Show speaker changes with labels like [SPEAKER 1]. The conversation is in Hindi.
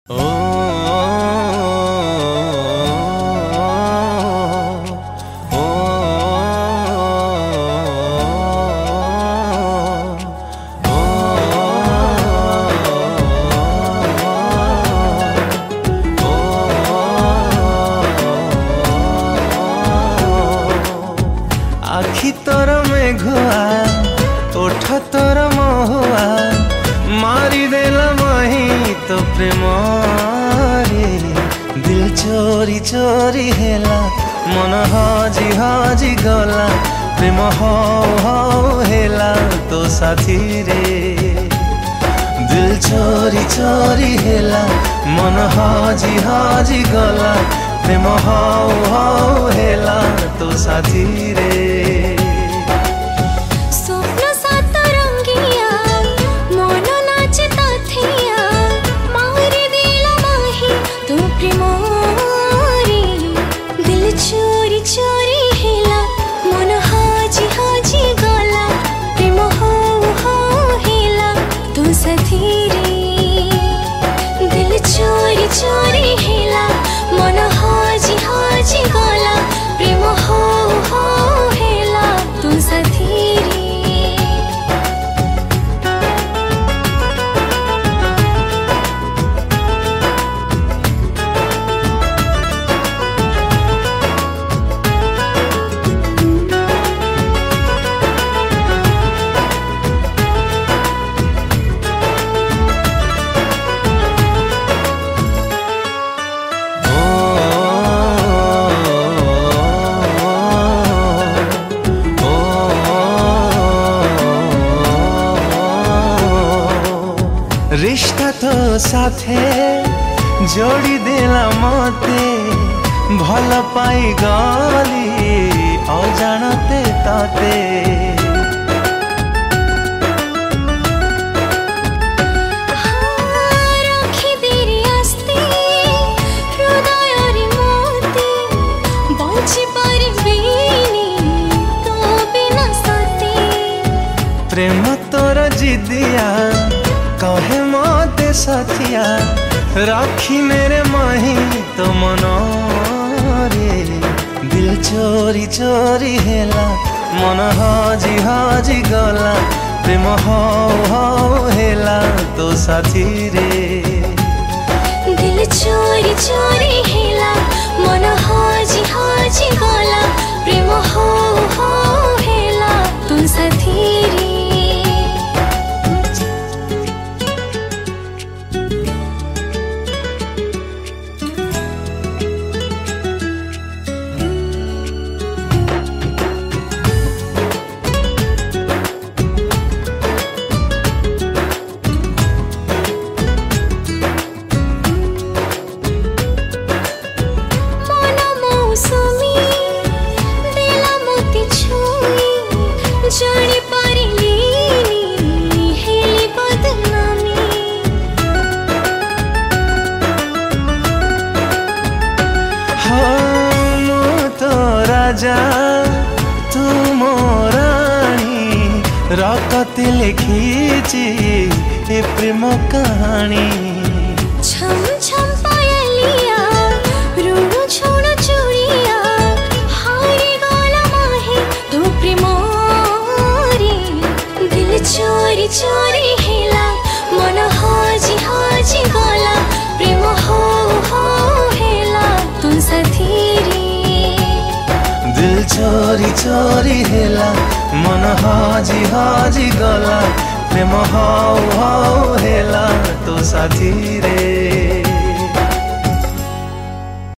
[SPEAKER 1] ओ आखि तोर मेघुआ ओठ तोर महुआ मारी देला मही तो प्रेम रे दिल चोरी चोरी हेला मन हजी हजी गला प्रेम हो हेला तो साथी रे दिल चोरी चोरी हेला मन हजी हजी गला प्रेम हो हेला तो साथी रे
[SPEAKER 2] चोरी हेला मन हाजी हाजी गला प्रेम हो हेला तू साथी रे।
[SPEAKER 1] रिश्ता तो साथे जोड़ी देला मते भल पाई गली अजाणते ताते प्रेम तोर जिदिया कहे मते साथिया राखी मेरे माही तो मन रे दिल चोरी चोरी हेला मन हजी हजी गला प्रेम हो हेला तो साथी रे
[SPEAKER 2] दिल चोरी चोरी हेला मन हाजी हाजी गला प्रेम हो हेला तू साथी रे। जानी पारिलीनी हेली बदनामी
[SPEAKER 1] हम तो राजा तू मोरानी रकत लिखीची ए प्रेम कहानी
[SPEAKER 2] छम छम पायलिया रुणु छोड़ चूड़िया हारी गला माही तू प्रेम चोरी चोरी हेला मन हाजी हाजी गला प्रेम हो हेला तू साथी रे
[SPEAKER 1] दिल चोरी चोरी हेला मन हाजी हाजी गला प्रेम हो हेला तो साथी रे।